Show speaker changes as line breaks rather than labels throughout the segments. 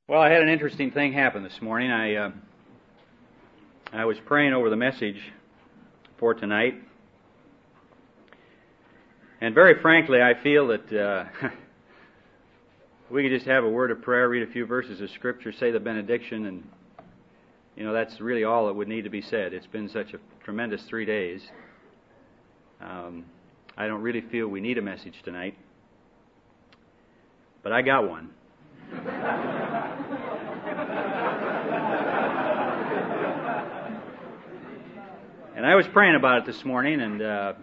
Well, I had an interesting thing happen this morning. I was praying over the message for tonight, and very frankly, I feel that we could just have a word of prayer, read a few verses of Scripture, say the benediction, and that's really all that would need to be said. It's been such a tremendous 3 days. I don't really feel we need a message tonight, but I got one. And I was praying about it this morning, and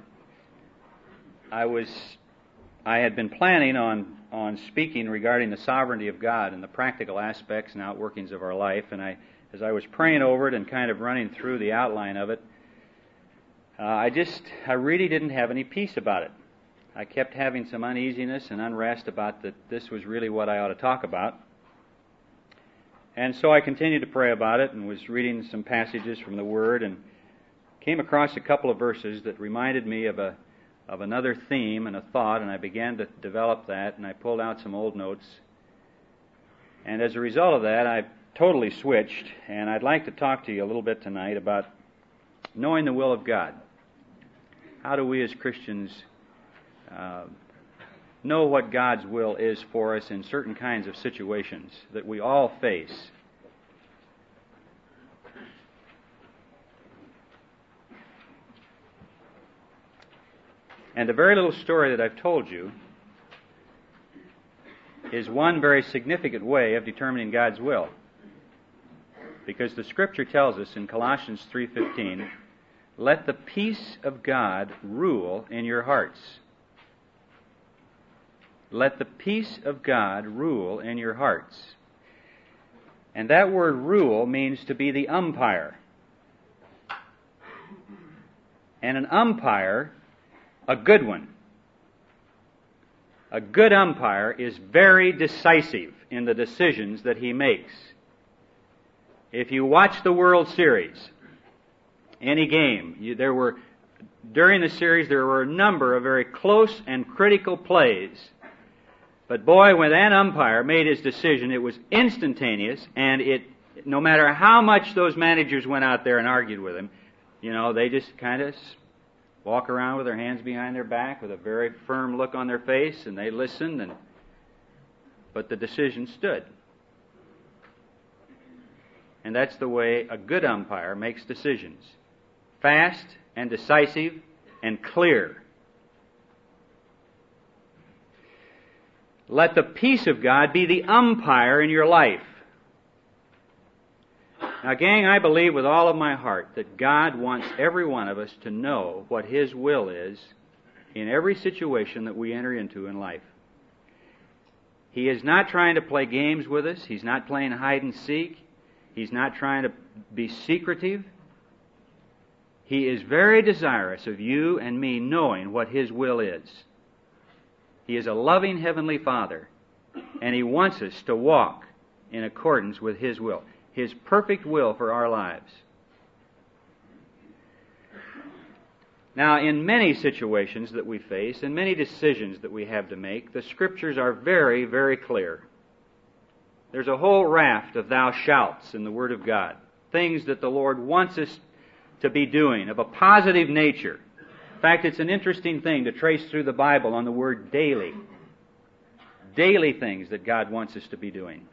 I had been planning on speaking regarding the sovereignty of God and the practical aspects and outworkings of our life. And as I was praying over it and kind of running through the outline of it, I really didn't have any peace about it. I kept having some uneasiness and unrest about that this was really what I ought to talk about. And so I continued to pray about it and was reading some passages from the Word and came across a couple of verses that reminded me of another theme and a thought, and I began to develop that, and I pulled out some old notes. And as a result of that, I totally switched, and I'd like to talk to you a little bit tonight about knowing the will of God. How do we as Christians know what God's will is for us in certain kinds of situations that we all face? And the very little story that I've told you is one very significant way of determining God's will. Because the Scripture tells us in Colossians 3:15, "Let the peace of God rule in your hearts." Let the peace of God rule in your hearts. And that word rule means to be the umpire. And an umpire, a good one. A good umpire is very decisive in the decisions that he makes. If you watch the World Series, any game, during the series there were a number of very close and critical plays. But boy, when that umpire made his decision, it was instantaneous, and no matter how much those managers went out there and argued with him, they just kind of walk around with their hands behind their back with a very firm look on their face, and they listened, but the decision stood. And that's the way a good umpire makes decisions. Fast and decisive and clear. Let the peace of God be the umpire in your life. Now, gang, I believe with all of my heart that God wants every one of us to know what His will is in every situation that we enter into in life. He is not trying to play games with us. He's not playing hide and seek. He's not trying to be secretive. He is very desirous of you and me knowing what His will is. He is a loving Heavenly Father, and He wants us to walk in accordance with His will. His perfect will for our lives. Now, in many situations that we face, and many decisions that we have to make, the Scriptures are very, very clear. There's a whole raft of thou shalts in the Word of God, things that the Lord wants us to be doing, of a positive nature. In fact, it's an interesting thing to trace through the Bible on the word daily. Daily things that God wants us to be doing.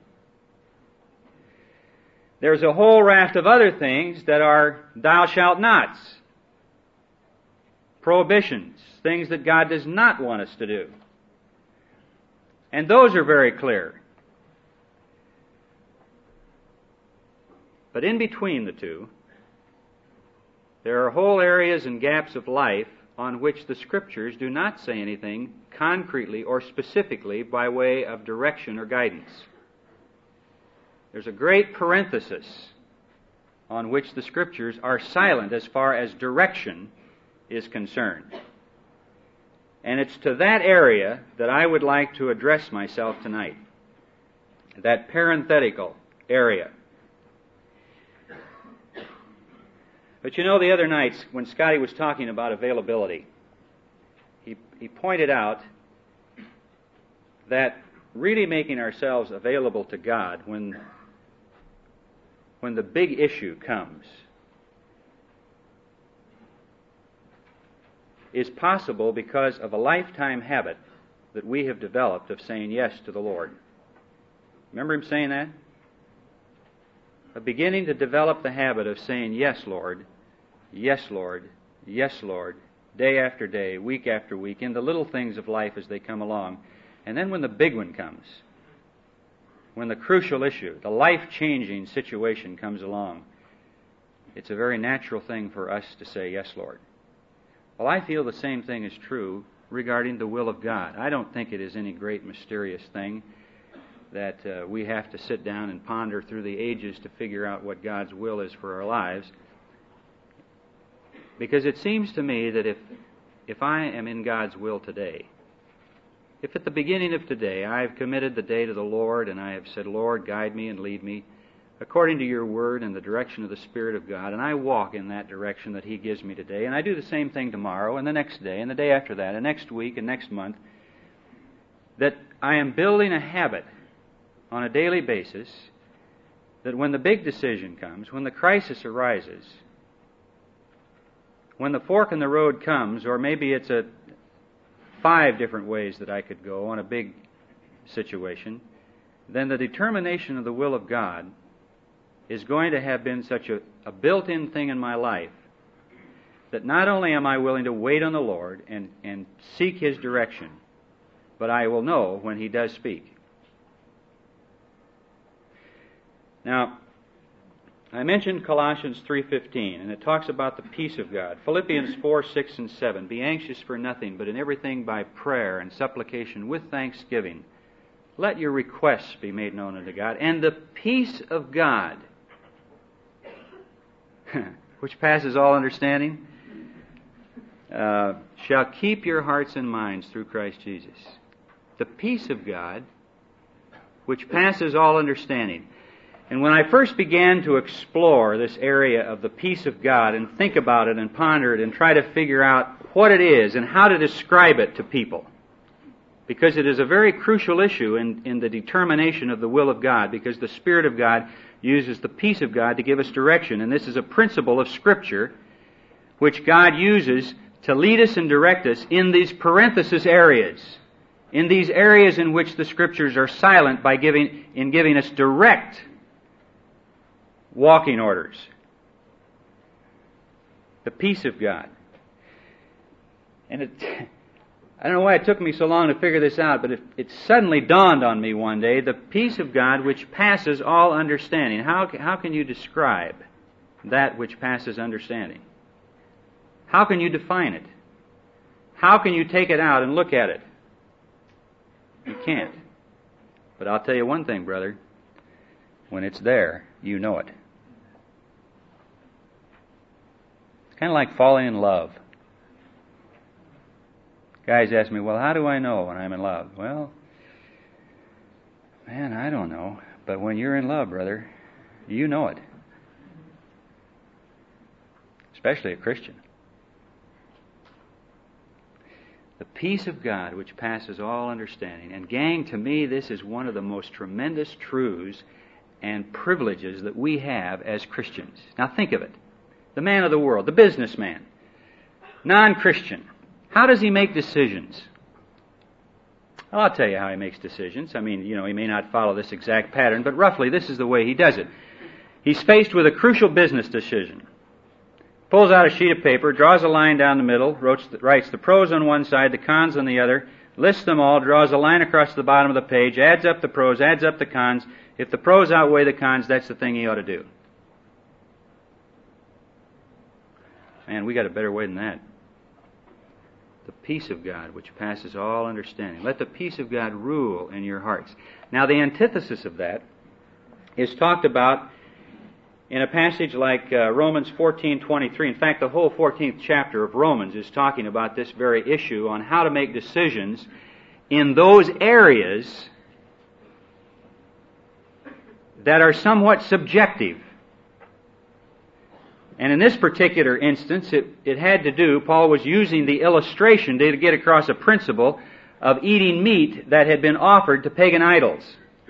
There's a whole raft of other things that are thou shalt nots. Prohibitions, things that God does not want us to do. And those are very clear. But in between the two, there are whole areas and gaps of life on which the Scriptures do not say anything concretely or specifically by way of direction or guidance. There's a great parenthesis on which the Scriptures are silent as far as direction is concerned. And it's to that area that I would like to address myself tonight. That parenthetical area. But the other night when Scotty was talking about availability, he pointed out that really making ourselves available to God when the big issue comes is possible because of a lifetime habit that we have developed of saying yes to the Lord. Remember him saying that? Of beginning to develop the habit of saying, yes, Lord, yes, Lord, yes, Lord, day after day, week after week, in the little things of life as they come along. And then when the big one comes, when the crucial issue, the life-changing situation comes along, it's a very natural thing for us to say, yes, Lord. Well, I feel the same thing is true regarding the will of God. I don't think it is any great mysterious thing that we have to sit down and ponder through the ages to figure out what God's will is for our lives. Because it seems to me that if I am in God's will today, if at the beginning of today I have committed the day to the Lord and I have said, Lord, guide me and lead me according to your word and the direction of the Spirit of God, and I walk in that direction that he gives me today, and I do the same thing tomorrow and the next day and the day after that and next week and next month, that I am building a habit on a daily basis that when the big decision comes, when the crisis arises, when the fork in the road comes, or maybe it's 5 different ways that I could go on a big situation, then the determination of the will of God is going to have been such a built-in thing in my life that not only am I willing to wait on the Lord and seek his direction, but I will know when he does speak. Now, I mentioned Colossians 3:15, and it talks about the peace of God. Philippians 4:6 and 7, be anxious for nothing, but in everything by prayer and supplication with thanksgiving, let your requests be made known unto God, and the peace of God, which passes all understanding, shall keep your hearts and minds through Christ Jesus. The peace of God, which passes all understanding. And when I first began to explore this area of the peace of God and think about it and ponder it and try to figure out what it is and how to describe it to people, because it is a very crucial issue in the determination of the will of God, because the Spirit of God uses the peace of God to give us direction. And this is a principle of Scripture which God uses to lead us and direct us in these parenthesis areas, in these areas in which the Scriptures are silent by giving us direct walking orders. The peace of God. And I don't know why it took me so long to figure this out, but it suddenly dawned on me one day, the peace of God which passes all understanding. How can you describe that which passes understanding? How can you define it? How can you take it out and look at it? You can't. But I'll tell you one thing, brother. When it's there, you know it. It's kind of like falling in love. Guys ask me, well, how do I know when I'm in love? Well, man, I don't know. But when you're in love, brother, you know it. Especially a Christian. The peace of God which passes all understanding. And gang, to me, this is one of the most tremendous truths and privileges that we have as Christians. Now think of it. The man of the world, the businessman, non-Christian. How does he make decisions? Well, I'll tell you how he makes decisions. I mean, he may not follow this exact pattern, but roughly this is the way he does it. He's faced with a crucial business decision. Pulls out a sheet of paper, draws a line down the middle, writes the pros on one side, the cons on the other, lists them all, draws a line across the bottom of the page, adds up the pros, adds up the cons. If the pros outweigh the cons, that's the thing he ought to do. Man, we got a better way than that. The peace of God, which passes all understanding. Let the peace of God rule in your hearts. Now, the antithesis of that is talked about in a passage like Romans 14:23. In fact, the whole 14th chapter of Romans is talking about this very issue on how to make decisions in those areas that are somewhat subjective. And in this particular instance, it had to do, Paul was using the illustration to get across a principle of eating meat that had been offered to pagan idols.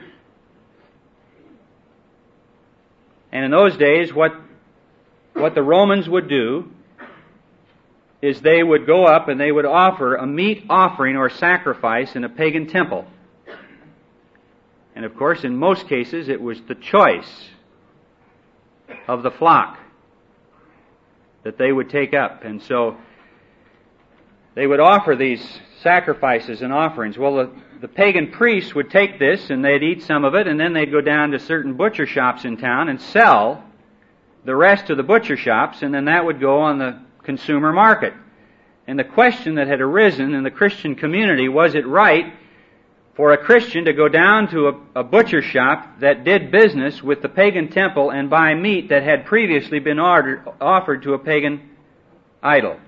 And in those days, what the Romans would do is they would go up and they would offer a meat offering or sacrifice in a pagan temple. And of course, in most cases, it was the choice of the flock that they would take up. And so they would offer these sacrifices and offerings. Well, the pagan priests would take this and they'd eat some of it, and then they'd go down to certain butcher shops in town and sell the rest to the butcher shops, and then that would go on the consumer market. And the question that had arisen in the Christian community, was it right for a Christian to go down to a butcher shop that did business with the pagan temple and buy meat that had previously been offered to a pagan idol?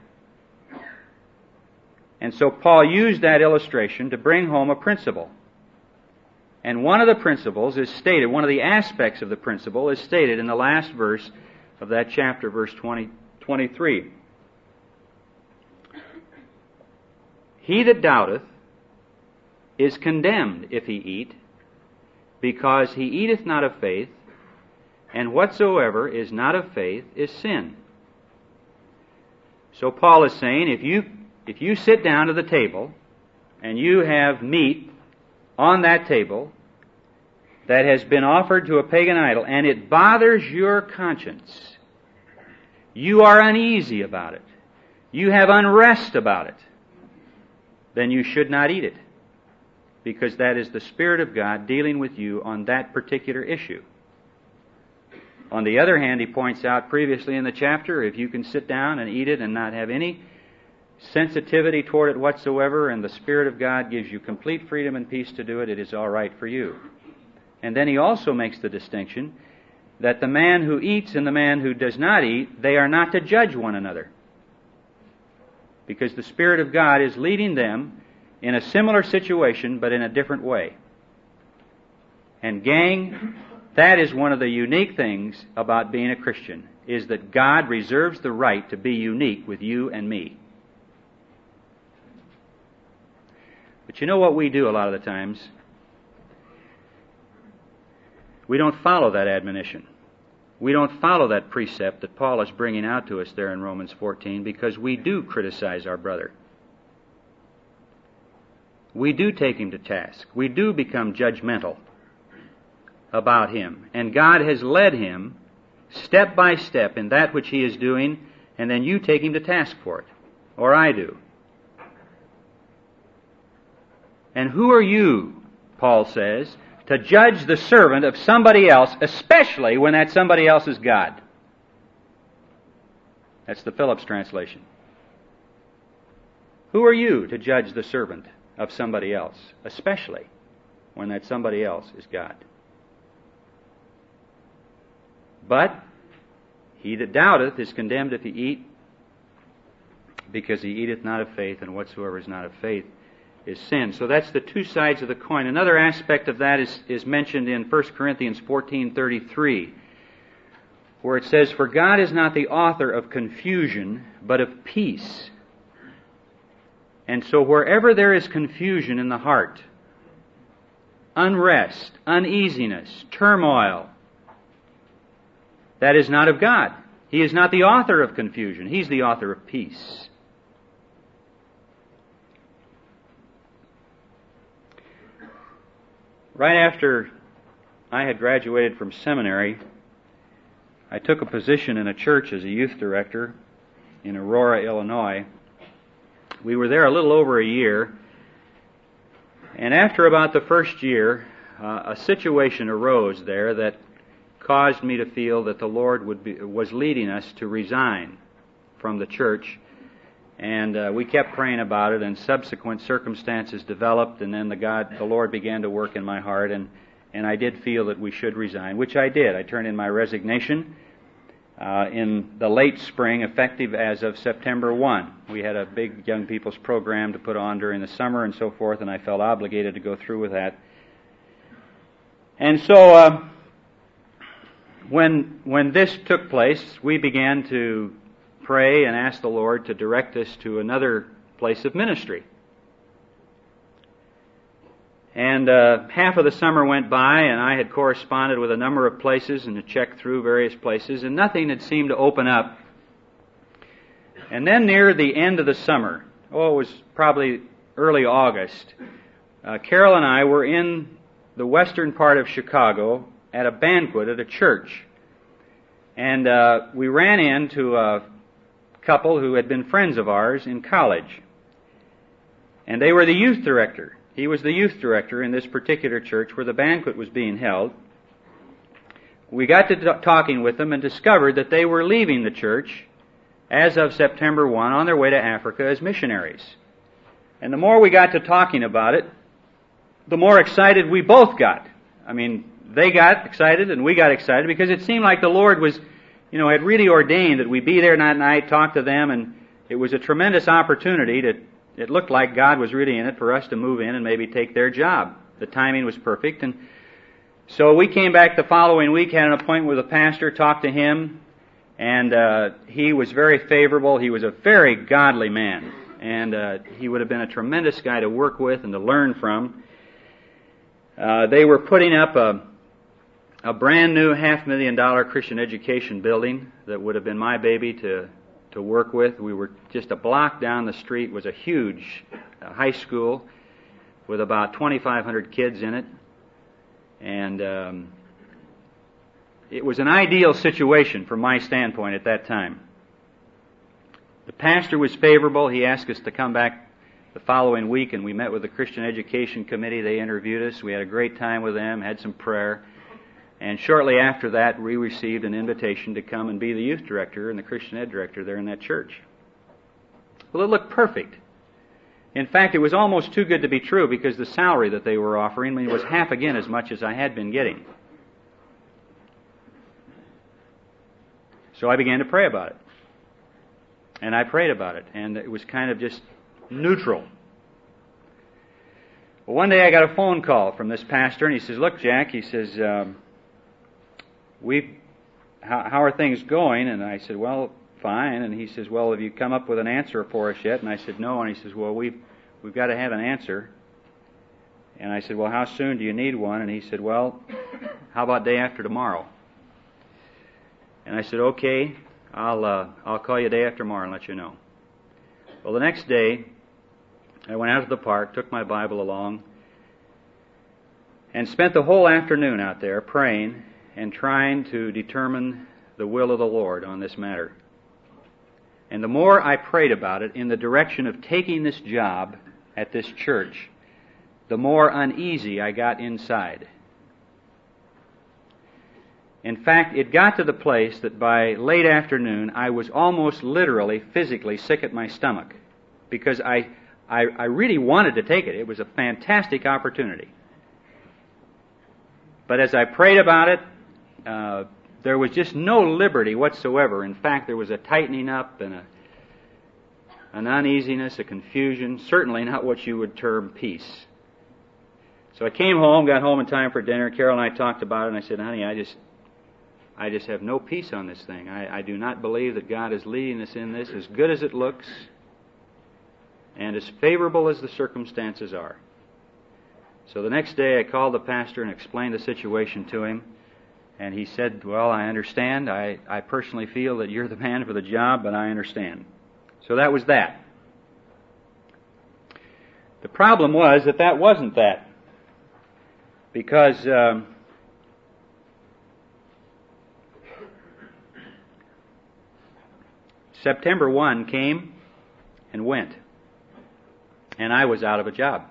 And so Paul used that illustration to bring home a principle. And one of the principles is stated, one of the aspects of the principle is stated in the last verse of that chapter, verse 23. He that doubteth is condemned if he eat, because he eateth not of faith, and whatsoever is not of faith is sin. So Paul is saying, if you sit down to the table and you have meat on that table that has been offered to a pagan idol and it bothers your conscience, you are uneasy about it, you have unrest about it, then you should not eat it, because that is the Spirit of God dealing with you on that particular issue. On the other hand, he points out previously in the chapter, if you can sit down and eat it and not have any sensitivity toward it whatsoever, and the Spirit of God gives you complete freedom and peace to do it, it is all right for you. And then he also makes the distinction that the man who eats and the man who does not eat, they are not to judge one another, because the Spirit of God is leading them in a similar situation, but in a different way. And gang, that is one of the unique things about being a Christian, is that God reserves the right to be unique with you and me. But you know what we do a lot of the times? We don't follow that admonition. We don't follow that precept that Paul is bringing out to us there in Romans 14, because we do criticize our brother. We do take him to task. We do become judgmental about him. And God has led him step by step in that which he is doing, and then you take him to task for it. Or I do. And who are you, Paul says, to judge the servant of somebody else, especially when that somebody else is God? That's the Phillips translation. Who are you to judge the servant of somebody else, especially when that somebody else is God? But he that doubteth is condemned if he eat, because he eateth not of faith, and whatsoever is not of faith is sin. So that's the two sides of the coin. Another aspect of that is mentioned in 1 Corinthians 14:33, where it says, "For God is not the author of confusion, but of peace." And so wherever there is confusion in the heart, unrest, uneasiness, turmoil, that is not of God. He is not the author of confusion. He's the author of peace. Right after I had graduated from seminary, I took a position in a church as a youth director in Aurora, Illinois. We were there a little over a year, and after about the first year, a situation arose there that caused me to feel that the Lord was leading us to resign from the church. And we kept praying about it, and subsequent circumstances developed, and then the Lord began to work in my heart, and I did feel that we should resign, which I did. I turned in my resignation in the late spring, effective as of September 1. We had a big young people's program to put on during the summer and so forth, and I felt obligated to go through with that. And so when this took place, we began to pray and ask the Lord to direct us to another place of ministry. And half of the summer went by, and I had corresponded with a number of places and had checked through various places, and nothing had seemed to open up. And then near the end of the summer, it was probably early August, Carol and I were in the western part of Chicago at a banquet at a church. And we ran into a couple who had been friends of ours in college. And they were the youth director. He was the youth director in this particular church where the banquet was being held. We got to talking with them and discovered that they were leaving the church as of September 1 on their way to Africa as missionaries. And the more we got to talking about it, the more excited we both got. I mean, they got excited and we got excited because it seemed like the Lord was, had really ordained that we be there that night, talk to them, and it was a tremendous opportunity it looked like God was really in it for us to move in and maybe take their job. The timing was perfect. And so we came back the following week, had an appointment with a pastor, talked to him, and he was very favorable. He was a very godly man, and he would have been a tremendous guy to work with and to learn from. They were putting up a brand new $500,000 Christian education building that would have been my baby to work with. We were just a block down the street, was a huge high school with about 2,500 kids in it. And it was an ideal situation from my standpoint at that time. The pastor was favorable. He asked us to come back the following week, and we met with the Christian Education Committee. They interviewed us. We had a great time with them, had some prayer. And shortly after that, we received an invitation to come and be the youth director and the Christian ed director there in that church. Well, it looked perfect. In fact, it was almost too good to be true because the salary that they were offering me was half again as much as I had been getting. So I began to pray about it. And I prayed about it, and it was kind of just neutral. Well, one day I got a phone call from this pastor, and he says, "Look, Jack," he says, how are things going?" And I said, "Well, fine." And he says, "Well, have you come up with an answer for us yet?" And I said, "No." And he says, "Well, we've got to have an answer." And I said, "Well, how soon do you need one?" And he said, "Well, how about day after tomorrow?" And I said, "Okay, I'll call you day after tomorrow and let you know." Well, the next day, I went out to the park, took my Bible along, and spent the whole afternoon out there praying and trying to determine the will of the Lord on this matter. And the more I prayed about it in the direction of taking this job at this church, the more uneasy I got inside. In fact, it got to the place that by late afternoon I was almost literally, physically sick at my stomach because I really wanted to take it. It was a fantastic opportunity. But as I prayed about it, there was just no liberty whatsoever. In fact, there was a tightening up and an uneasiness, a confusion, certainly not what you would term peace. So I came home, got home in time for dinner. Carol and I talked about it, and I said, "Honey, I just have no peace on this thing. I do not believe that God is leading us in this, as good as it looks and as favorable as the circumstances are." So the next day I called the pastor and explained the situation to him, and he said, "Well, I understand. I personally feel that you're the man for the job, but I understand." So that was that. The problem was that wasn't that. Because September 1 came and went, and I was out of a job.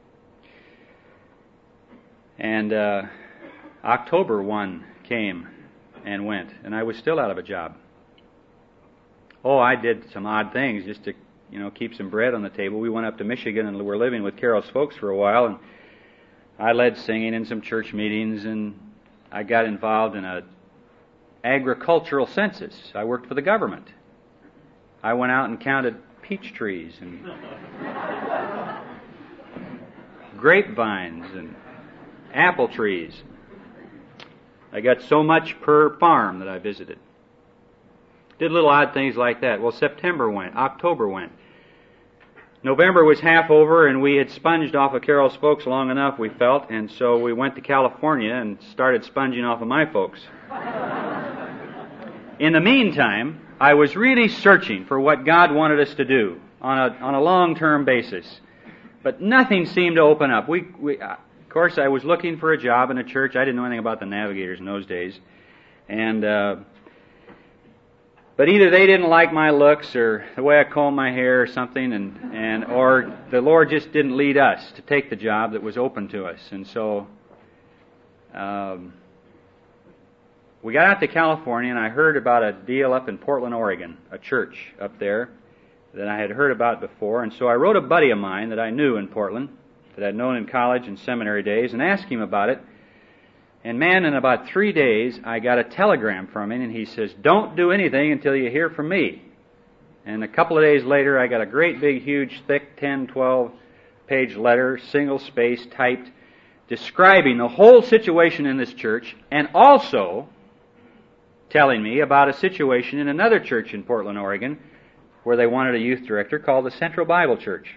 And October 1 came and went, and I was still out of a job. Oh, I did some odd things just to, keep some bread on the table. We went up to Michigan and were living with Carol's folks for a while, and I led singing in some church meetings, and I got involved in a agricultural census. I worked for the government. I went out and counted peach trees and grapevines and apple trees. I got so much per farm that I visited. Did little odd things like that. Well, September went. October went. November was half over, and we had sponged off of Carol's folks long enough, we felt, and so we went to California and started sponging off of my folks. In the meantime, I was really searching for what God wanted us to do on a long-term basis, but nothing seemed to open up. Of course, I was looking for a job in a church. I didn't know anything about the Navigators in those days, and but either they didn't like my looks or the way I combed my hair or something, or the Lord just didn't lead us to take the job that was open to us. And so we got out to California, and I heard about a deal up in Portland, Oregon, a church up there that I had heard about before. And so I wrote a buddy of mine that I knew in Portland, that I'd known in college and seminary days, and asked him about it. And man, in about 3 days, I got a telegram from him, and he says, "Don't do anything until you hear from me." And a couple of days later, I got a great big, huge, thick 10, 12-page letter, single-space, typed, describing the whole situation in this church, and also telling me about a situation in another church in Portland, Oregon, where they wanted a youth director called the Central Bible Church.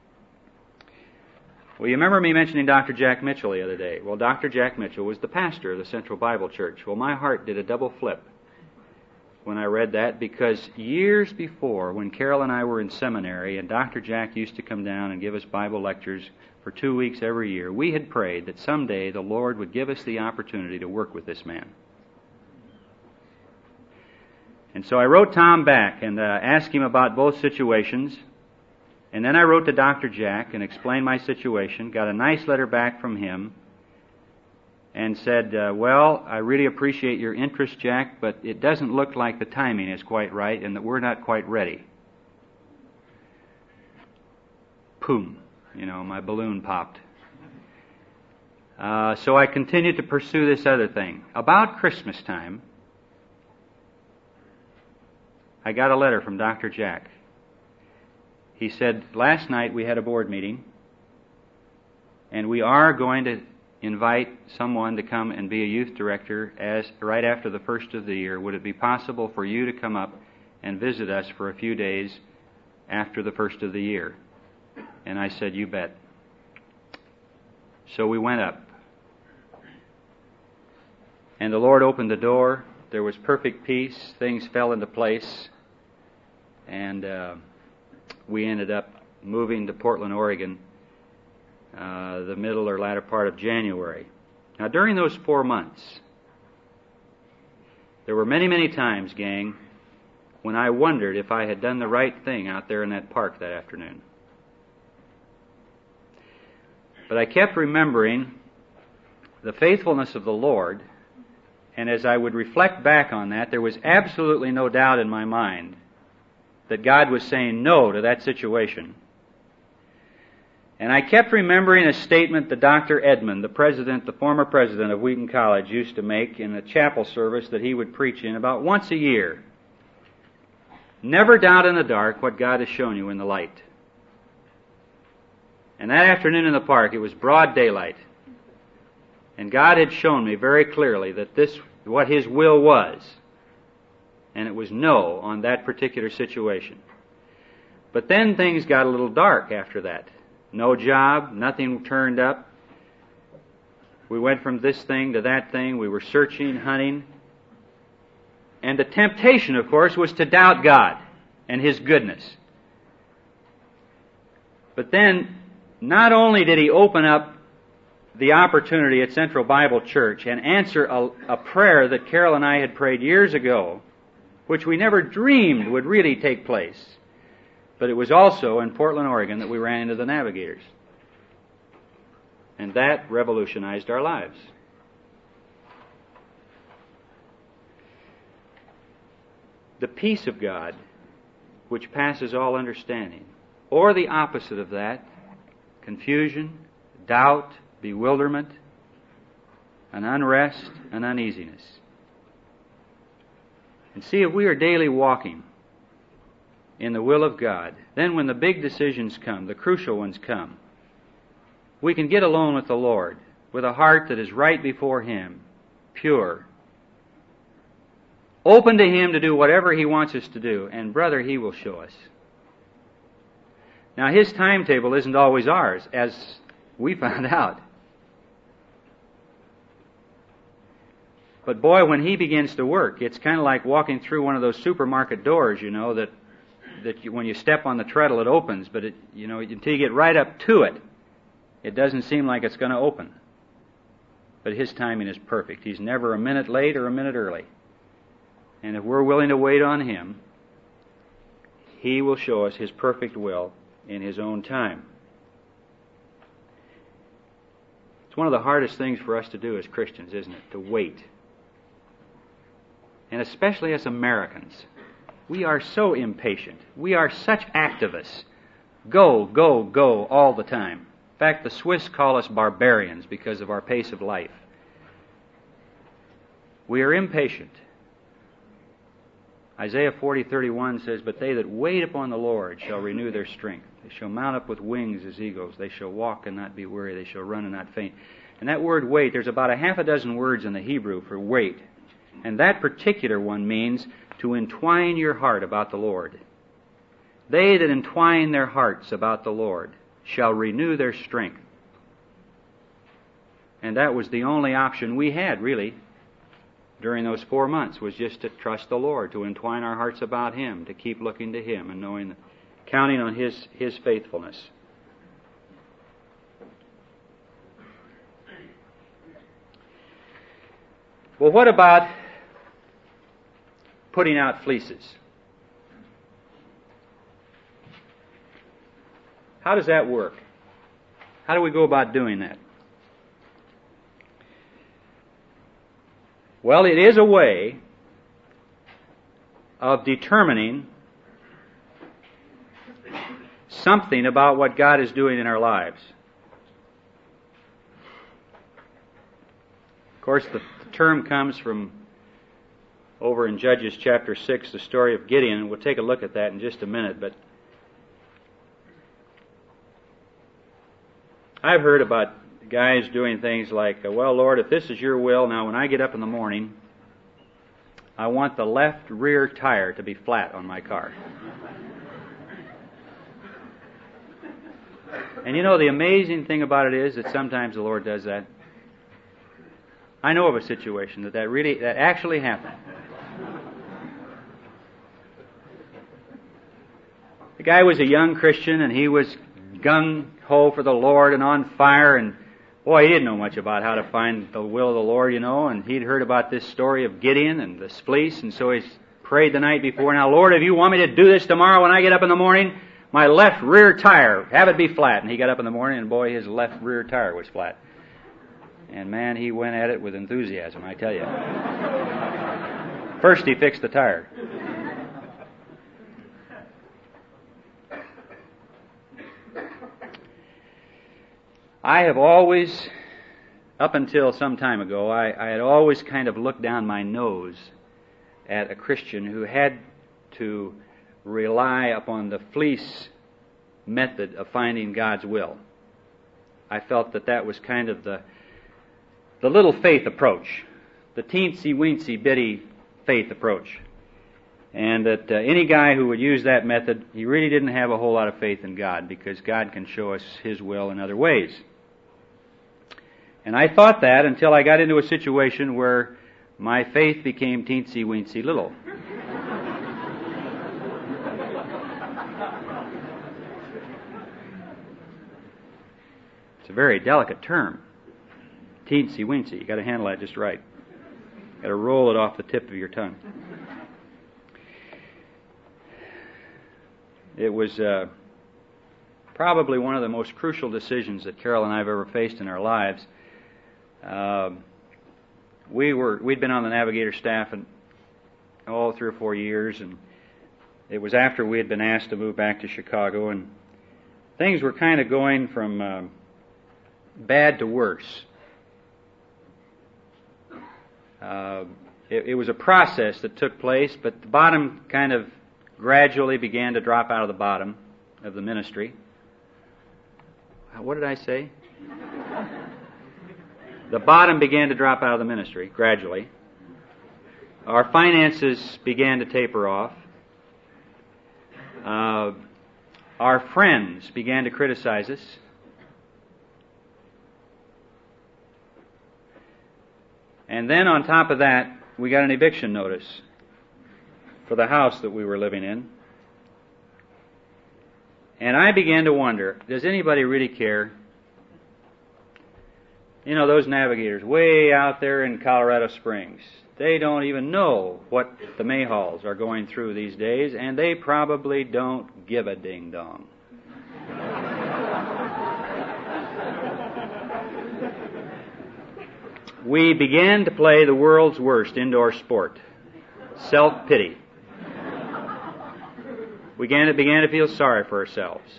Well, you remember me mentioning Dr. Jack Mitchell the other day. Well, Dr. Jack Mitchell was the pastor of the Central Bible Church. Well, my heart did a double flip when I read that, because years before, when Carol and I were in seminary and Dr. Jack used to come down and give us Bible lectures for 2 weeks every year, we had prayed that someday the Lord would give us the opportunity to work with this man. And so I wrote Tom back and asked him about both situations. And then I wrote to Dr. Jack and explained my situation, got a nice letter back from him, and said, well, I really appreciate your interest, Jack, but it doesn't look like the timing is quite right and that we're not quite ready. Boom. My balloon popped. So I continued to pursue this other thing. About Christmas time, I got a letter from Dr. Jack. He said, last night we had a board meeting, and we are going to invite someone to come and be a youth director right after the first of the year. Would it be possible for you to come up and visit us for a few days after the first of the year? And I said, you bet. So we went up. And the Lord opened the door. There was perfect peace. Things fell into place. And we ended up moving to Portland, Oregon, the middle or latter part of January. Now, during those 4 months, there were many, many times, gang, when I wondered if I had done the right thing out there in that park that afternoon. But I kept remembering the faithfulness of the Lord, and as I would reflect back on that, there was absolutely no doubt in my mind that God was saying no to that situation. And I kept remembering a statement that Dr. Edmond, the former president of Wheaton College, used to make in a chapel service that he would preach in about once a year. Never doubt in the dark what God has shown you in the light. And that afternoon in the park, it was broad daylight. And God had shown me very clearly that what His will was. And it was no on that particular situation. But then things got a little dark after that. No job, nothing turned up. We went from this thing to that thing. We were searching, hunting. And the temptation, of course, was to doubt God and His goodness. But then, not only did He open up the opportunity at Central Bible Church and answer a prayer that Carol and I had prayed years ago, which we never dreamed would really take place. But it was also in Portland, Oregon, that we ran into the Navigators. And that revolutionized our lives. The peace of God, which passes all understanding, or the opposite of that, confusion, doubt, bewilderment, and unrest and uneasiness. And see, if we are daily walking in the will of God, then when the big decisions come, the crucial ones come, we can get alone with the Lord with a heart that is right before Him, pure, open to Him to do whatever He wants us to do, and brother, He will show us. Now, His timetable isn't always ours, as we found out. But boy, when He begins to work, it's kind of like walking through one of those supermarket doors, that when you step on the treadle it opens, but until you get right up to it, it doesn't seem like it's going to open. But His timing is perfect. He's never a minute late or a minute early. And if we're willing to wait on Him, He will show us His perfect will in His own time. It's one of the hardest things for us to do as Christians, isn't it? To wait. And especially as Americans. We are so impatient. We are such activists. Go, go, go all the time. In fact, the Swiss call us barbarians because of our pace of life. We are impatient. Isaiah 40:31 says, "But they that wait upon the Lord shall renew their strength. They shall mount up with wings as eagles. They shall walk and not be weary. They shall run and not faint." And that word wait, there's about a half a dozen words in the Hebrew for wait. And that particular one means to entwine your heart about the Lord. They that entwine their hearts about the Lord shall renew their strength. And that was the only option we had, really, during those 4 months, was just to trust the Lord, to entwine our hearts about Him, to keep looking to Him and knowing, counting on His faithfulness. Well, what about putting out fleeces? How does that work? How do we go about doing that? Well, it is a way of determining something about what God is doing in our lives. Of course, the term comes from over in Judges chapter 6, the story of Gideon. We'll take a look at that in just a minute, but I've heard about guys doing things like, well, Lord, if this is your will, now when I get up in the morning, I want the left rear tire to be flat on my car. And the amazing thing about it is that sometimes the Lord does that. I know of a situation that actually happened. The guy was a young Christian, and he was gung-ho for the Lord and on fire, and boy, he didn't know much about how to find the will of the Lord, and he'd heard about this story of Gideon and the fleece, and so he prayed the night before, "Now, Lord, if you want me to do this tomorrow when I get up in the morning, my left rear tire, have it be flat." And he got up in the morning, and boy, his left rear tire was flat. And man, he went at it with enthusiasm, I tell you. First, he fixed the tire. I have always, up until some time ago, I had always kind of looked down my nose at a Christian who had to rely upon the fleece method of finding God's will. I felt that was kind of the little faith approach, the teensy-weensy bitty faith approach. And that any guy who would use that method, he really didn't have a whole lot of faith in God, because God can show us His will in other ways. And I thought that until I got into a situation where my faith became teensy-weensy little. It's a very delicate term. Teensy-weensy. You got to handle that just right. Got to roll it off the tip of your tongue. It was probably one of the most crucial decisions that Carol and I have ever faced in our lives. We'd been on the Navigator staff and 3 or 4 years, and it was after we had been asked to move back to Chicago, and things were kind of going from bad to worse. It was a process that took place, but the bottom kind of gradually began to drop out of the bottom of the ministry. What did I say? The bottom began to drop out of the ministry, gradually. Our finances began to taper off. Our friends began to criticize us. And then on top of that, we got an eviction notice for the house that we were living in. And I began to wonder, does anybody really care? You know, those navigators way out there in Colorado Springs, they don't even know what the Mayhalls are going through these days, and they probably don't give a ding-dong. We began to play the world's worst indoor sport, self-pity. We began to feel sorry for ourselves.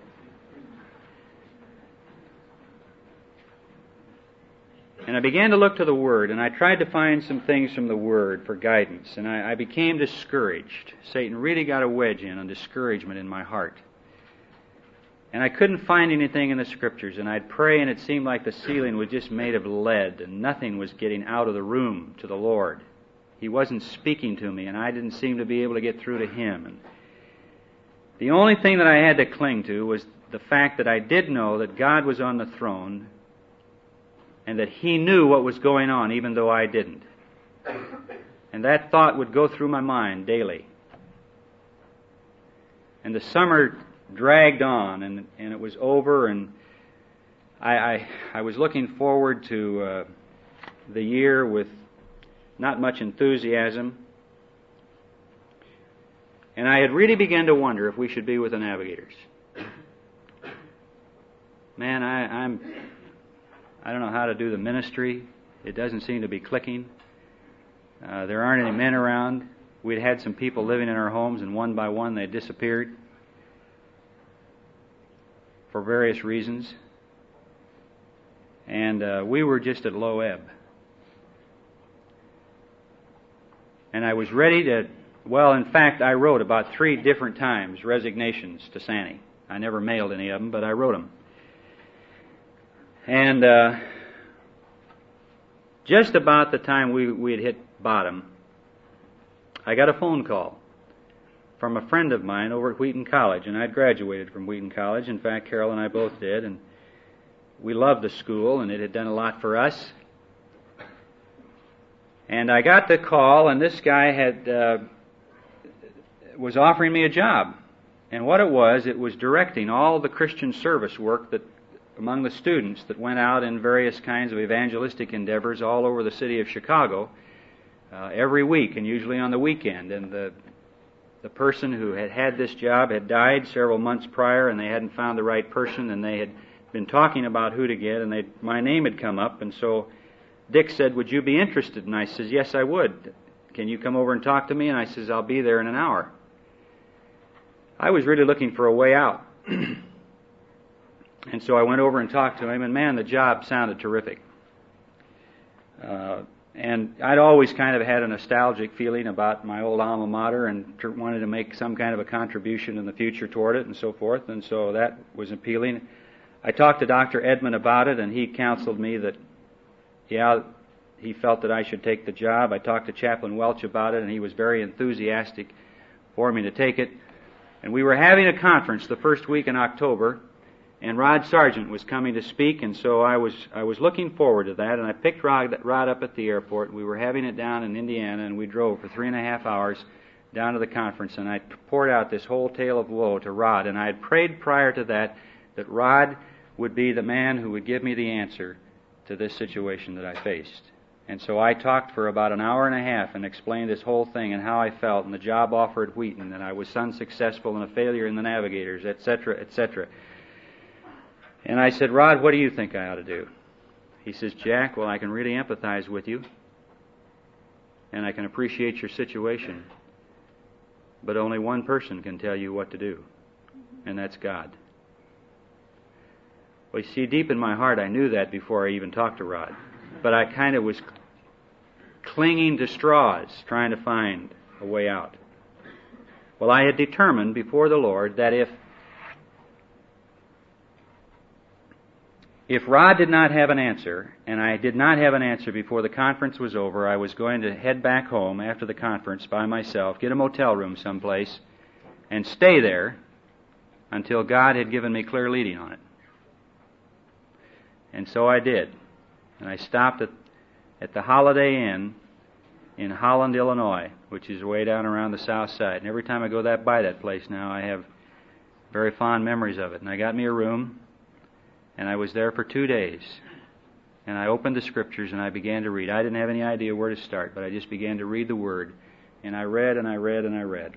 And I began to look to the Word, and I tried to find some things from the Word for guidance, and I became discouraged. Satan really got a wedge in on discouragement in my heart. And I couldn't find anything in the Scriptures, and I'd pray, and it seemed like the ceiling was just made of lead, and nothing was getting out of the room to the Lord. He wasn't speaking to me, and I didn't seem to be able to get through to Him. And the only thing that I had to cling to was the fact that I did know that God was on the throne, and that He knew what was going on, even though I didn't. And that thought would go through my mind daily. And the summer dragged on, and it was over, and I was looking forward to the year with not much enthusiasm. And I had really begun to wonder if we should be with the Navigators. Man, I don't know how to do the ministry. It doesn't seem to be clicking. There aren't any men around. We'd had some people living in our homes, and one by one they disappeared for various reasons. And we were just at low ebb. And I was ready to, well, in fact, I wrote about 3 different times resignations to Sanny. I never mailed any of them, but I wrote them. And just about the time we had hit bottom, I got a phone call from a friend of mine over at Wheaton College, and I'd graduated from Wheaton College. In fact, Carol and I both did, and we loved the school, and it had done a lot for us. And I got the call, and this guy was offering me a job. And what it was directing all the Christian service work that among the students that went out in various kinds of evangelistic endeavors all over the city of Chicago every week, and usually on the weekend. And the person who had this job had died several months prior, and they hadn't found the right person, and they had been talking about who to get, and my name had come up, and so Dick said, "Would you be interested?" And I says, "Yes, I would. Can you come over and talk to me?" And I says, "I'll be there in an hour." I was really looking for a way out. And so I went over and talked to him, and man, the job sounded terrific. And I'd always kind of had a nostalgic feeling about my old alma mater and wanted to make some kind of a contribution in the future toward it and so forth, and so that was appealing. I talked to Dr. Edmund about it, and he counseled me that, yeah, he felt that I should take the job. I talked to Chaplain Welch about it, and he was very enthusiastic for me to take it. And we were having a conference the first week in October, and Rod Sargent was coming to speak, and so I was looking forward to that, and I picked Rod up at the airport. We were having it down in Indiana, and we drove for 3.5 hours down to the conference, and I poured out this whole tale of woe to Rod, and I had prayed prior to that Rod would be the man who would give me the answer to this situation that I faced. And so I talked for about an hour and a half and explained this whole thing and how I felt and the job offer at Wheaton, and I was unsuccessful and a failure in the Navigators, etc., etc. And I said, "Rod, what do you think I ought to do?" He says, "Jack, well, I can really empathize with you, and I can appreciate your situation, but only one person can tell you what to do, and that's God." Well, you see, deep in my heart, I knew that before I even talked to Rod, but I kind of was clinging to straws, trying to find a way out. Well, I had determined before the Lord that if Rod did not have an answer, and I did not have an answer before the conference was over, I was going to head back home after the conference by myself, get a motel room someplace, and stay there until God had given me clear leading on it. And so I did. And I stopped at the Holiday Inn in Holland, Illinois, which is way down around the south side. And every time I go by that place now, I have very fond memories of it. And I got me a room, and I was there for 2 days. And I opened the Scriptures, and I began to read. I didn't have any idea where to start, but I just began to read the Word. And I read, and I read, and I read.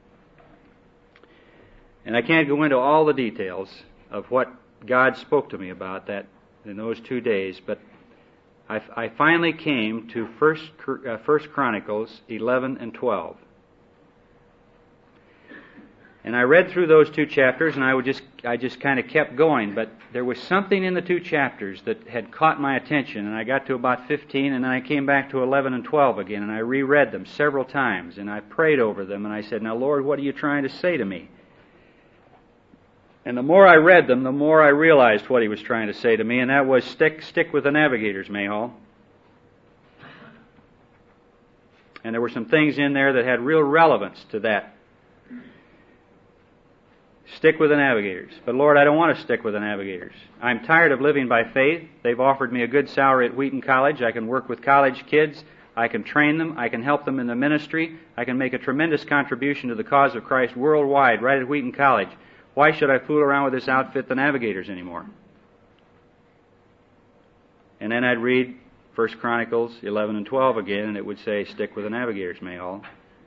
And I can't go into all the details of what God spoke to me about that in those 2 days, but I finally came to First Chronicles 11 and 12. And I read through those 2 chapters, and I just kind of kept going, but there was something in the 2 chapters that had caught my attention, and I got to about 15, and then I came back to 11 and 12 again, and I reread them several times, and I prayed over them, and I said, "Now, Lord, what are you trying to say to me?" And the more I read them, the more I realized what He was trying to say to me, and that was stick with the navigators, Mayhall. And there were some things in there that had real relevance to that. Stick with the navigators. But Lord, I don't want to stick with the navigators. I'm tired of living by faith. They've offered me a good salary at Wheaton College. I can work with college kids. I can train them. I can help them in the ministry. I can make a tremendous contribution to the cause of Christ worldwide right at Wheaton College. Why should I fool around with this outfit, the Navigators, anymore? And then I'd read 1 Chronicles 11 and 12 again, and it would say, "Stick with the Navigators, Mayhall."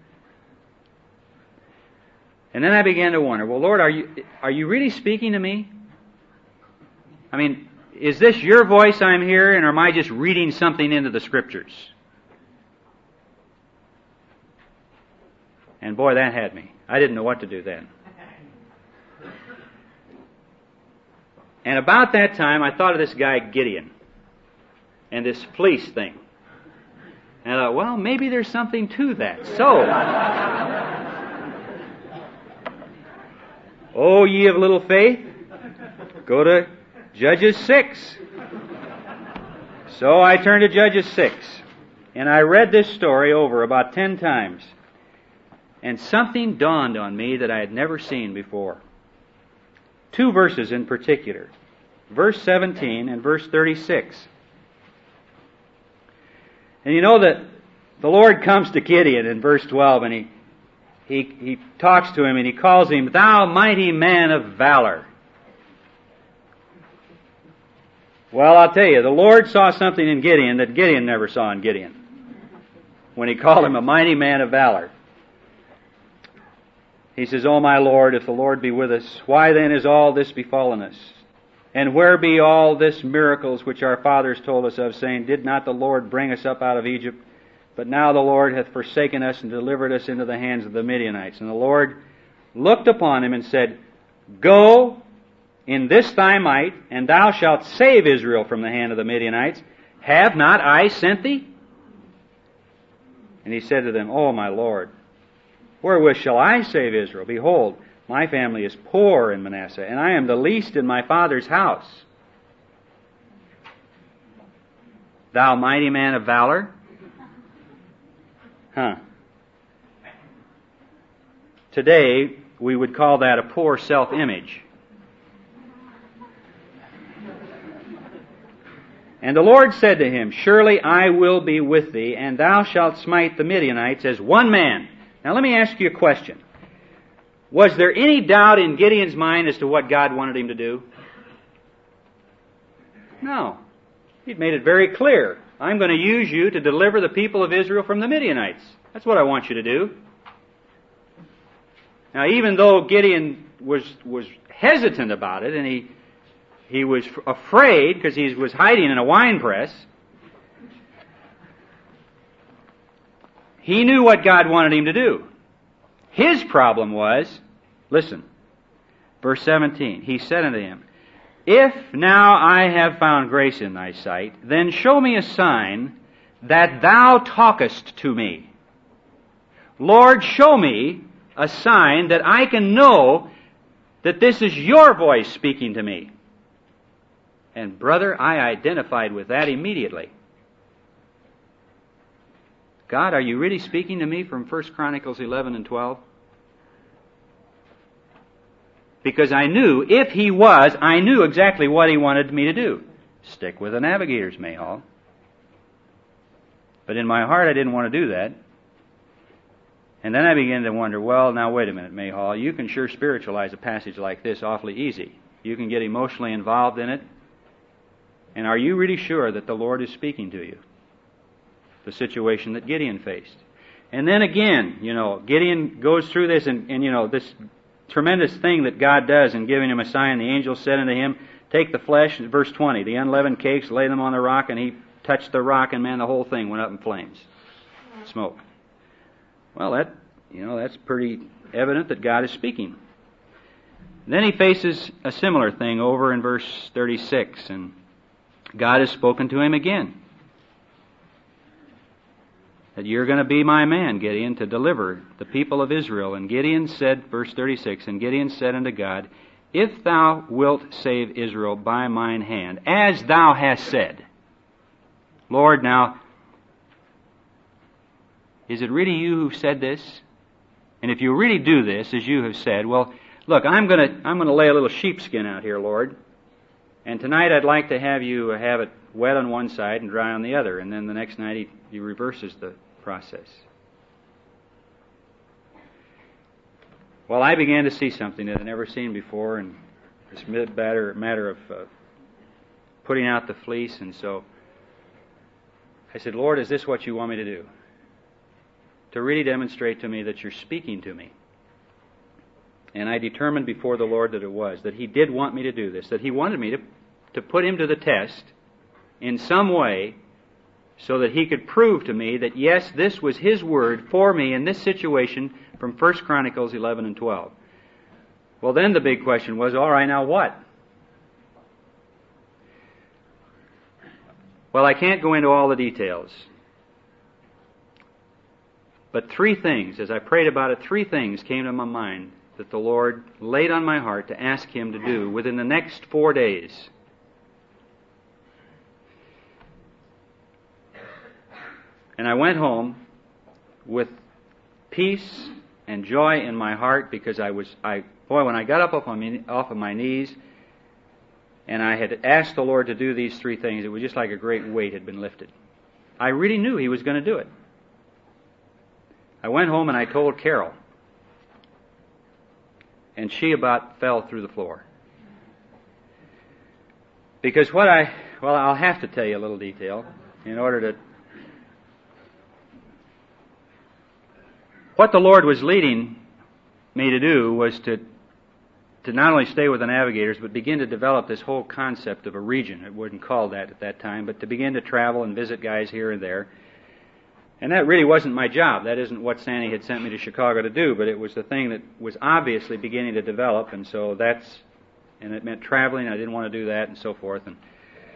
And then I began to wonder, well, Lord, are you really speaking to me? I mean, is this your voice I'm hearing, or am I just reading something into the Scriptures? And boy, that had me. I didn't know what to do then. And about that time, I thought of this guy Gideon and this fleece thing. And I thought, well, maybe there's something to that. So, "Oh, ye of little faith," go to Judges 6. So I turned to Judges 6, and I read this story over about 10 times. And something dawned on me that I had never seen before. 2 verses in particular, verse 17 and verse 36. And you know that the Lord comes to Gideon in verse 12, and he talks to him, and he calls him, "Thou mighty man of valor." Well, I'll tell you, the Lord saw something in Gideon that Gideon never saw in Gideon when He called him a mighty man of valor. He says, "O my Lord, if the Lord be with us, why then is all this befallen us? And where be all this miracles which our fathers told us of, saying, Did not the Lord bring us up out of Egypt? But now the Lord hath forsaken us and delivered us into the hands of the Midianites." And the Lord looked upon him and said, "Go in this thy might, and thou shalt save Israel from the hand of the Midianites. Have not I sent thee?" And he said to them, "O my Lord, wherewith shall I save Israel? Behold, my family is poor in Manasseh, and I am the least in my father's house." Thou mighty man of valor? Today, we would call that a poor self-image. And the Lord said to him, "Surely I will be with thee, and thou shalt smite the Midianites as one man." Now let me ask you a question. Was there any doubt in Gideon's mind as to what God wanted him to do? No. He'd made it very clear. "I'm going to use you to deliver the people of Israel from the Midianites. That's what I want you to do." Now, even though Gideon was hesitant about it, and he was afraid because he was hiding in a wine press, he knew what God wanted him to do. His problem was, listen, verse 17, he said unto him, "If now I have found grace in thy sight, then show me a sign that thou talkest to me. Lord, show me a sign that I can know that this is your voice speaking to me." And brother, I identified with that immediately. God, are you really speaking to me from 1 Chronicles 11 and 12? Because I knew, if he was, I knew exactly what he wanted me to do. Stick with the navigators, Mayhall. But in my heart, I didn't want to do that. And then I began to wonder, well, now wait a minute, Mayhall, you can sure spiritualize a passage like this awfully easy. You can get emotionally involved in it. And are you really sure that the Lord is speaking to you? The situation that Gideon faced. And then again, Gideon goes through this and this tremendous thing that God does in giving him a sign. The angel said unto him, take the flesh, verse 20, the unleavened cakes, lay them on the rock, and he touched the rock, and man, the whole thing went up in flames. Smoke. Well, that's pretty evident that God is speaking. Then he faces a similar thing over in verse 36, and God has spoken to him again. That you're going to be my man, Gideon, to deliver the people of Israel. And Gideon said, verse 36, and Gideon said unto God, if thou wilt save Israel by mine hand, as thou hast said. Lord, now, is it really you who said this? And if you really do this, as you have said, well, look, I'm going to lay a little sheepskin out here, Lord. And tonight I'd like to have you have it wet on one side and dry on the other. And then the next night he reverses the process. Well, I began to see something that I'd never seen before, and this matter of putting out the fleece. And so I said, Lord, is this what you want me to do? To really demonstrate to me that you're speaking to me. And I determined before the Lord that it was, that He did want me to do this, that He wanted me to put Him to the test in some way so that He could prove to me that, yes, this was His word for me in this situation from 1 Chronicles 11 and 12. Well, then the big question was, all right, now what? Well, I can't go into all the details. But three things, as I prayed about it, three things came to my mind that the Lord laid on my heart to ask Him to do within the next 4 days. And I went home with peace and joy in my heart because when I got up off of my knees and I had asked the Lord to do these three things, it was just like a great weight had been lifted. I really knew He was going to do it. I went home and I told Carol, and she about fell through the floor. Because I'll have to tell you a little detail in order to... What the Lord was leading me to do was to not only stay with the navigators, but begin to develop this whole concept of a region. It wasn't called that at that time, but to begin to travel and visit guys here and there. And that really wasn't my job. That isn't what Sandy had sent me to Chicago to do, but it was the thing that was obviously beginning to develop, and so and it meant traveling. I didn't want to do that, and so forth. And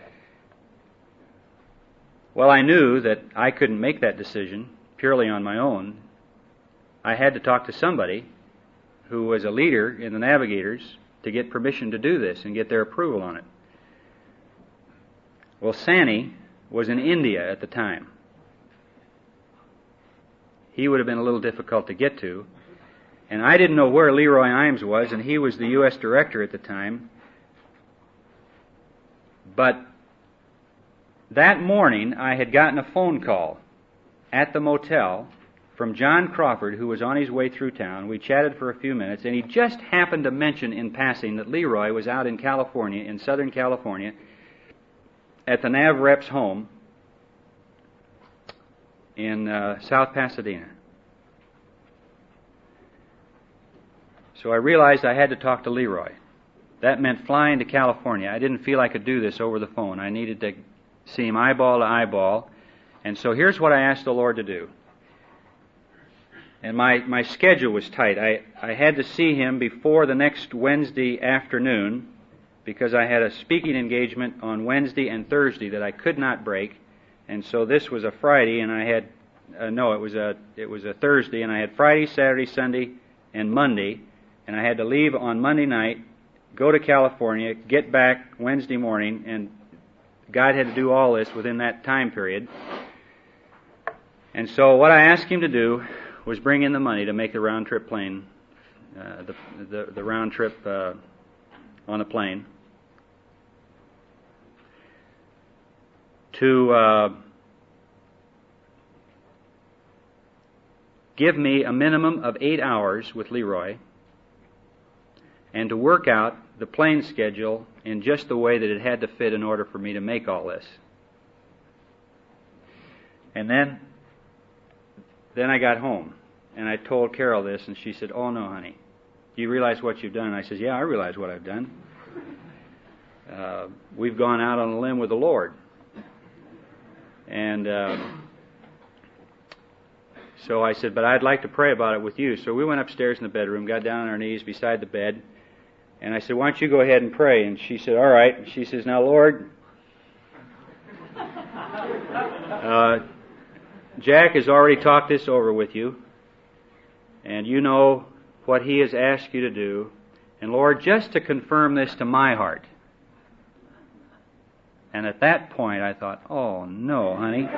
well, I knew that I couldn't make that decision purely on my own. I had to talk to somebody who was a leader in the navigators to get permission to do this and get their approval on it. Well, Sandy was in India at the time. He would have been a little difficult to get to. And I didn't know where Leroy Imes was, and he was the U.S. director at the time. But that morning, I had gotten a phone call at the motel from John Crawford, who was on his way through town. We chatted for a few minutes, and he just happened to mention in passing that Leroy was out in California, in Southern California, at the NavRep's home in South Pasadena. So I realized I had to talk to Leroy. That meant flying to California. I didn't feel I could do this over the phone. I needed to see him eyeball to eyeball. And so here's what I asked the Lord to do. And my schedule was tight. I had to see him before the next Wednesday afternoon because I had a speaking engagement on Wednesday and Thursday that I could not break. And so this was a Friday, and I had it was a Thursday, and I had Friday, Saturday, Sunday, and Monday, and I had to leave on Monday night, go to California, get back Wednesday morning, and God had to do all this within that time period. And so what I asked Him to do was bring in the money to make the round-trip plane the round trip on the plane, to give me a minimum of 8 hours with Leroy, and to work out the plane schedule in just the way that it had to fit in order for me to make all this. And then I got home, and I told Carol this, and she said, "Oh no, honey, do you realize what you've done?" And I said, "Yeah, I realize what I've done. We've gone out on a limb with the Lord." And so I said, "But I'd like to pray about it with you." So we went upstairs in the bedroom, got down on our knees beside the bed, and I said, "Why don't you go ahead and pray?" And she said, "All right." And she says, "Now, Lord, Jack has already talked this over with you, and you know what he has asked you to do. And Lord, just to confirm this to my heart." And at that point I thought, "Oh no, honey.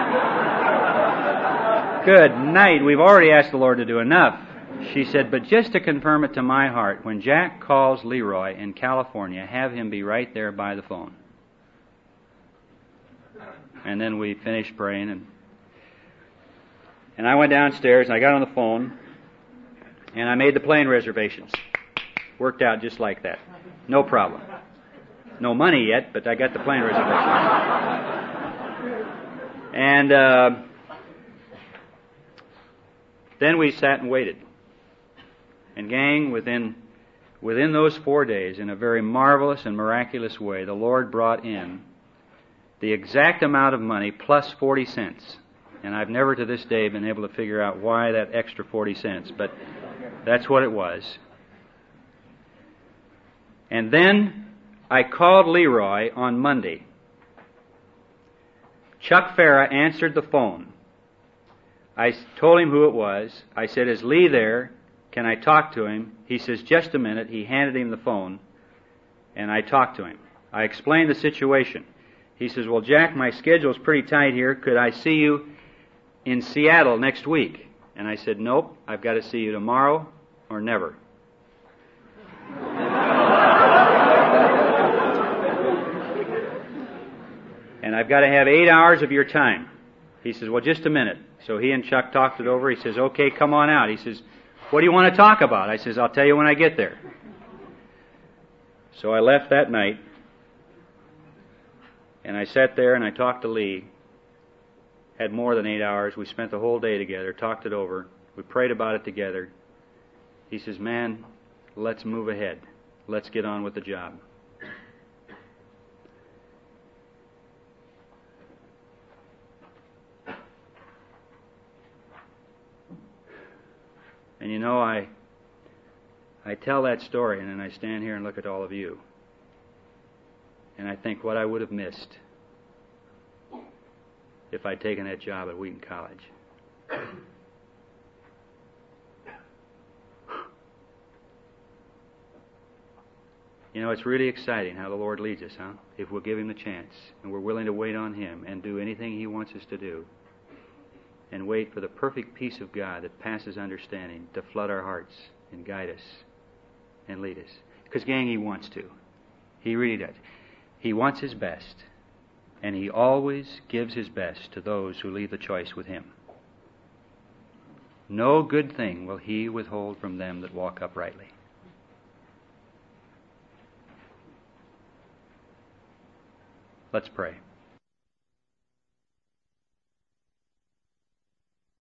Good night. We've already asked the Lord to do enough." She said, "But just to confirm it to my heart, when Jack calls Leroy in California, have him be right there by the phone." And then we finished praying, and I went downstairs, and I got on the phone, and I made the plane reservations. Worked out just like that. No problem. No money yet, but I got the plane reservations. And then we sat and waited. And gang, within those 4 days, in a very marvelous and miraculous way, the Lord brought in the exact amount of money plus 40 cents. And I've never to this day been able to figure out why that extra 40 cents, but that's what it was. And then I called Leroy on Monday. Chuck Farah answered the phone. I told him who it was. I said, "Is Lee there? Can I talk to him?" He says, "Just a minute." He handed him the phone, and I talked to him. I explained the situation. He says, "Well, Jack, my schedule's pretty tight here. Could I see you in Seattle next week?" And I said, "Nope, I've got to see you tomorrow or never." "And I've got to have 8 hours of your time." He says, "Well, just a minute." So he and Chuck talked it over. He says, "Okay, come on out." He says, "What do you want to talk about?" I says, "I'll tell you when I get there." So I left that night, and I sat there and I talked to Lee. Had more than 8 hours. We spent the whole day together, talked it over. We prayed about it together. He says, "Man, let's move ahead. Let's get on with the job." And you know, I tell that story, and then I stand here and look at all of you, and I think what I would have missed if I'd taken that job at Wheaton College. You know, it's really exciting how the Lord leads us, huh? If we'll give Him the chance, and we're willing to wait on Him and do anything He wants us to do, and wait for the perfect peace of God that passes understanding to flood our hearts and guide us and lead us. Because, gang, He wants to. He really does. He wants His best, and He always gives His best to those who leave the choice with Him. No good thing will He withhold from them that walk uprightly. Let's pray.